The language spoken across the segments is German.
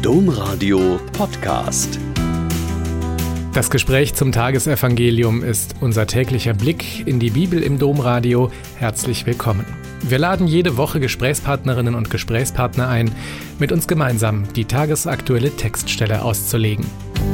Domradio Podcast. Das Gespräch zum Tagesevangelium ist unser täglicher Blick in die Bibel im Domradio. Herzlich willkommen. Wir laden jede Woche Gesprächspartnerinnen und Gesprächspartner ein, mit uns gemeinsam die tagesaktuelle Textstelle auszulegen.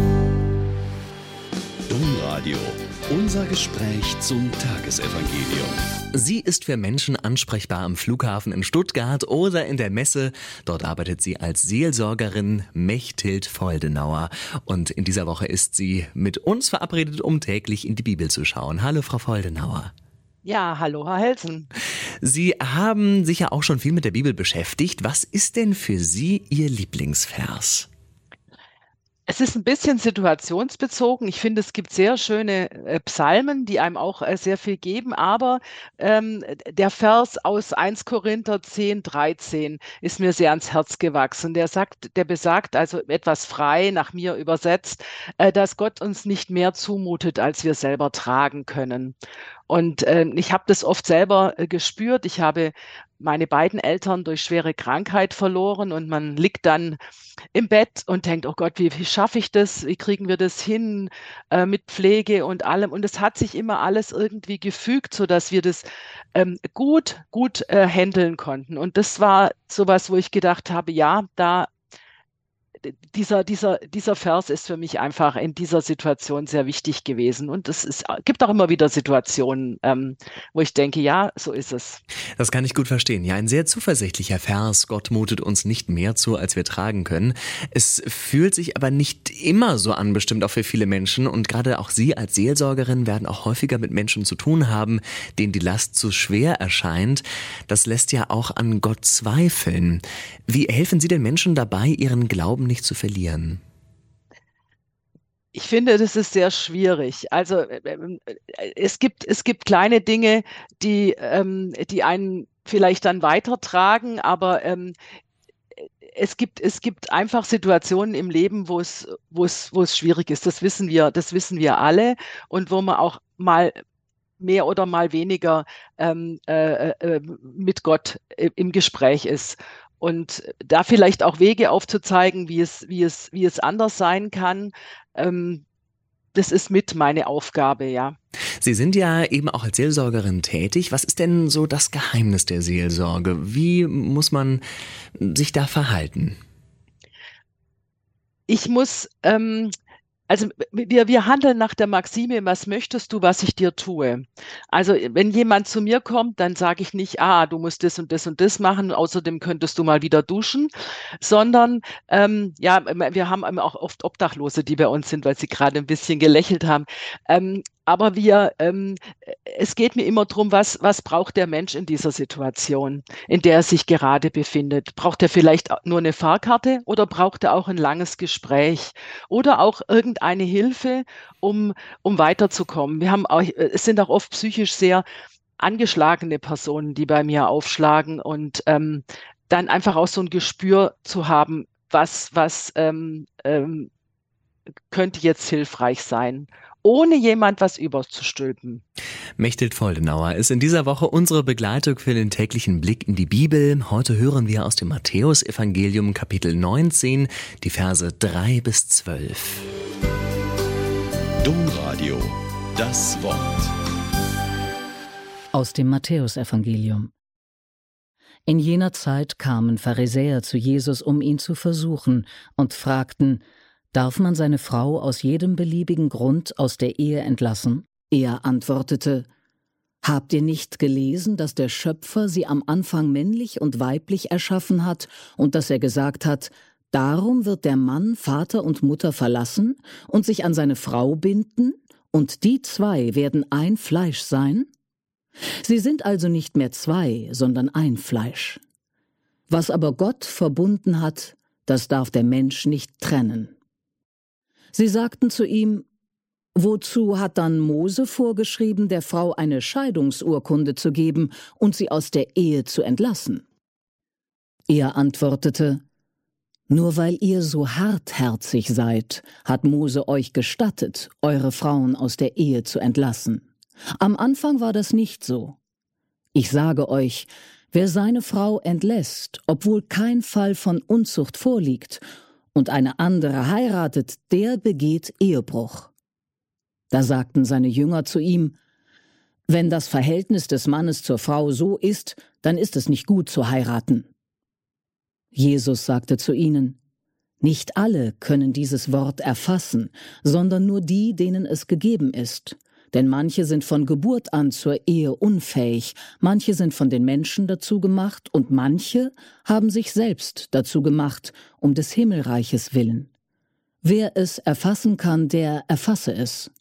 Domradio, unser Gespräch zum Tagesevangelium. Sie ist für Menschen ansprechbar am Flughafen in Stuttgart oder in der Messe. Dort arbeitet sie als Seelsorgerin, Mechthild Foldenauer. Und in dieser Woche ist sie mit uns verabredet, um täglich in die Bibel zu schauen. Hallo, Frau Foldenauer. Ja, hallo, Herr Helsen. Sie haben sich ja auch schon viel mit der Bibel beschäftigt. Was ist denn für Sie Ihr Lieblingsvers? Es ist ein bisschen situationsbezogen. Ich finde, es gibt sehr schöne Psalmen, die einem auch sehr viel geben. Aber der Vers aus 1 Korinther 10,13 ist mir sehr ans Herz gewachsen. Der besagt, also etwas frei nach mir übersetzt, dass Gott uns nicht mehr zumutet, als wir selber tragen können. Und ich habe das oft selber gespürt. Ich habe meine beiden Eltern durch schwere Krankheit verloren und man liegt dann im Bett und denkt, oh Gott, wie schaffe ich das? Wie kriegen wir das hin mit Pflege und allem? Und es hat sich immer alles irgendwie gefügt, sodass wir das gut handeln konnten. Und das war sowas, wo ich gedacht habe, ja, dieser Vers ist für mich einfach in dieser Situation sehr wichtig gewesen. Und gibt auch immer wieder Situationen, wo ich denke, ja, so ist es. Das kann ich gut verstehen. Ja, ein sehr zuversichtlicher Vers. Gott mutet uns nicht mehr zu, als wir tragen können. Es fühlt sich aber nicht immer so an, bestimmt auch für viele Menschen. Und gerade auch Sie als Seelsorgerin werden auch häufiger mit Menschen zu tun haben, denen die Last zu schwer erscheint. Das lässt ja auch an Gott zweifeln. Wie helfen Sie den Menschen dabei, ihren Glauben nicht zu verlieren? Ich finde, das ist sehr schwierig. Also es gibt kleine Dinge, die einen vielleicht dann weitertragen, aber es gibt einfach Situationen im Leben, wo es schwierig ist. Das wissen wir alle und wo man auch mal mehr oder mal weniger mit Gott im Gespräch ist. Und da vielleicht auch Wege aufzuzeigen, wie es anders sein kann, das ist mit meine Aufgabe, ja. Sie sind ja eben auch als Seelsorgerin tätig. Was ist denn so das Geheimnis der Seelsorge? Wie muss man sich da verhalten? Also wir handeln nach der Maxime, was möchtest du, was ich dir tue? Also wenn jemand zu mir kommt, dann sage ich nicht, du musst das und das und das machen, außerdem könntest du mal wieder duschen, sondern wir haben auch oft Obdachlose, die bei uns sind, weil sie gerade ein bisschen gelächelt haben. Aber es geht mir immer darum, was braucht der Mensch in dieser Situation, in der er sich gerade befindet? Braucht er vielleicht nur eine Fahrkarte oder braucht er auch ein langes Gespräch oder auch irgendeine Hilfe, um weiterzukommen? Es sind auch oft psychisch sehr angeschlagene Personen, die bei mir aufschlagen und dann einfach auch so ein Gespür zu haben, was könnte jetzt hilfreich sein, ohne jemand was überzustülpen. Mechthild Foldenauer ist in dieser Woche unsere Begleitung für den täglichen Blick in die Bibel. Heute hören wir aus dem Matthäusevangelium Kapitel 19, die Verse 3-12. Domradio, das Wort. Aus dem Matthäusevangelium. In jener Zeit kamen Pharisäer zu Jesus, um ihn zu versuchen, und fragten: Darf man seine Frau aus jedem beliebigen Grund aus der Ehe entlassen? Er antwortete: Habt ihr nicht gelesen, dass der Schöpfer sie am Anfang männlich und weiblich erschaffen hat und dass er gesagt hat: Darum wird der Mann Vater und Mutter verlassen und sich an seine Frau binden, und die zwei werden ein Fleisch sein? Sie sind also nicht mehr zwei, sondern ein Fleisch. Was aber Gott verbunden hat, das darf der Mensch nicht trennen. Sie sagten zu ihm: Wozu hat dann Mose vorgeschrieben, der Frau eine Scheidungsurkunde zu geben und sie aus der Ehe zu entlassen? Er antwortete: Nur weil ihr so hartherzig seid, hat Mose euch gestattet, eure Frauen aus der Ehe zu entlassen. Am Anfang war das nicht so. Ich sage euch, wer seine Frau entlässt, obwohl kein Fall von Unzucht vorliegt, und eine andere heiratet, der begeht Ehebruch. Da sagten seine Jünger zu ihm: Wenn das Verhältnis des Mannes zur Frau so ist, dann ist es nicht gut zu heiraten. Jesus sagte zu ihnen: Nicht alle können dieses Wort erfassen, sondern nur die, denen es gegeben ist. Denn manche sind von Geburt an zur Ehe unfähig, manche sind von den Menschen dazu gemacht und manche haben sich selbst dazu gemacht, um des Himmelreiches willen. Wer es erfassen kann, der erfasse es.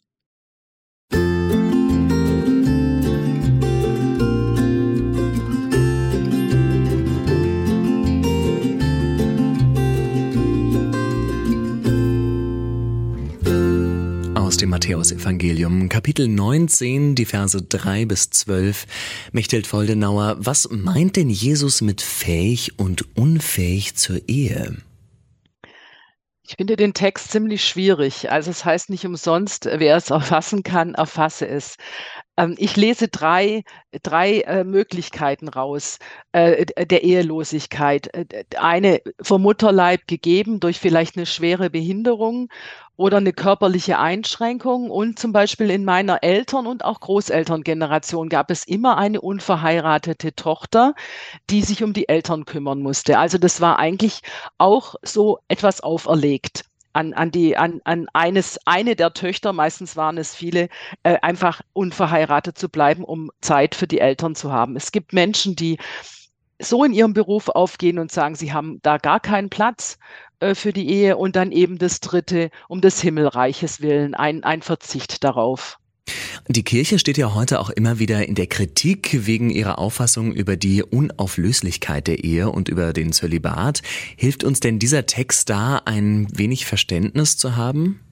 Aus dem Matthäusevangelium, Kapitel 19, die Verse 3 bis 12. Mechthild Foldenauer, was meint denn Jesus mit fähig und unfähig zur Ehe? Ich finde den Text ziemlich schwierig. Also es heißt nicht umsonst, wer es erfassen kann, erfasse es. Ich lese drei Möglichkeiten raus der Ehelosigkeit. Eine vom Mutterleib gegeben durch vielleicht eine schwere Behinderung oder eine körperliche Einschränkung. Und zum Beispiel in meiner Eltern- und auch Großelterngeneration gab es immer eine unverheiratete Tochter, die sich um die Eltern kümmern musste. Also das war eigentlich auch so etwas auferlegt an eine der Töchter, meistens waren es viele, einfach unverheiratet zu bleiben, um Zeit für die Eltern zu haben. Es gibt Menschen, die so in ihrem Beruf aufgehen und sagen, sie haben da gar keinen Platz für die Ehe, und dann eben das Dritte, um des Himmelreiches willen, ein Verzicht darauf. Die Kirche steht ja heute auch immer wieder in der Kritik wegen ihrer Auffassung über die Unauflöslichkeit der Ehe und über den Zölibat. Hilft uns denn dieser Text da, ein wenig Verständnis zu haben?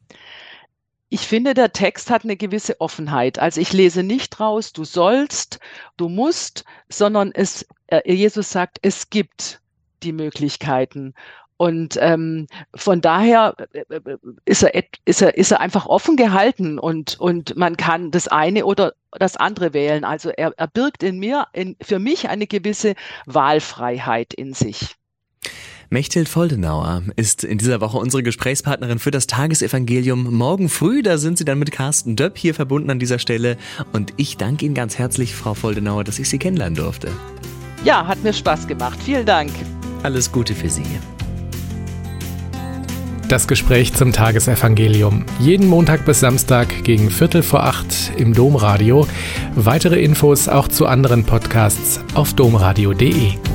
Ich finde, der Text hat eine gewisse Offenheit. Also ich lese nicht raus, du sollst, du musst, sondern Jesus sagt, es gibt die Möglichkeiten. Und von daher ist er einfach offen gehalten und man kann das eine oder das andere wählen. Also er birgt für mich eine gewisse Wahlfreiheit in sich. Mechthild Foldenauer ist in dieser Woche unsere Gesprächspartnerin für das Tagesevangelium. Morgen früh, da sind Sie dann mit Carsten Döpp hier verbunden an dieser Stelle. Und ich danke Ihnen ganz herzlich, Frau Foldenauer, dass ich Sie kennenlernen durfte. Ja, hat mir Spaß gemacht. Vielen Dank. Alles Gute für Sie. Das Gespräch zum Tagesevangelium. Jeden Montag bis Samstag gegen 7:45 im Domradio. Weitere Infos auch zu anderen Podcasts auf domradio.de.